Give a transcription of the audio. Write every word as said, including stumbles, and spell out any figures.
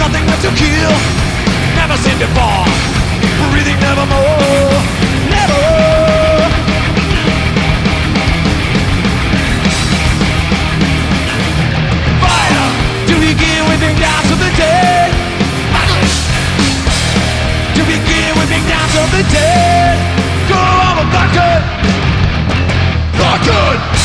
nothing left to kill. Never seen before, breathing nevermore. Never. Fire to begin whipping down to the dead. To begin whipping down to the dead. Go on, Bucket! Bucket!